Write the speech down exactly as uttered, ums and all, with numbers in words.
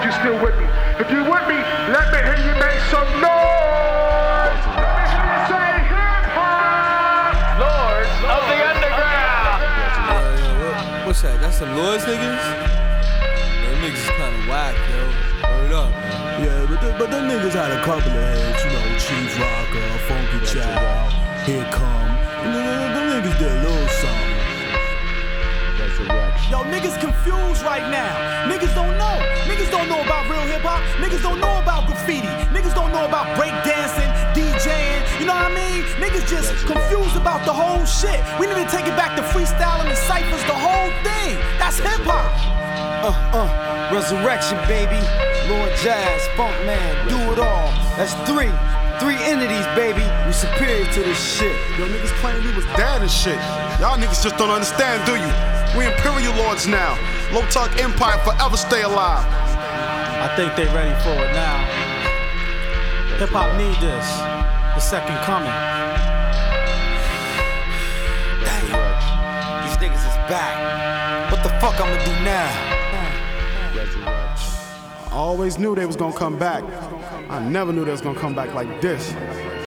if you're still with me. If you're with me, let me hear you make some noise. Let me hear you say hip-hop. Lords of the Underground. Uh, what, what's that? That's some Lords niggas? Them niggas is kinda whack, yo. Word up, man. Yeah, but, the, but them niggas had a couple of hits, you know, Chief Rocker, Funky Child, Here Come. Them, them niggas did a little something. Yo, niggas confused right now. Niggas don't know. Niggas don't know about real hip-hop. Niggas don't know about graffiti. Niggas don't know about breakdancing, DJing. You know what I mean? Niggas just confused about the whole shit. We need to take it back to freestyling and ciphers, the whole thing. That's hip-hop. Uh, uh, resurrection, baby. Lord Jazz, Funk Man, do it all. That's three. Three entities, baby. We superior to this shit. Yo, niggas claim we was dead and shit. Y'all niggas just don't understand, do you? We Imperial Lords now. Low Tuck Empire forever stay alive. I think they ready for it now. Hip-hop need this. The second coming. Damn. These niggas is back. What the fuck I'ma do now? I always knew they was gonna come back. I never knew they was gonna come back like this.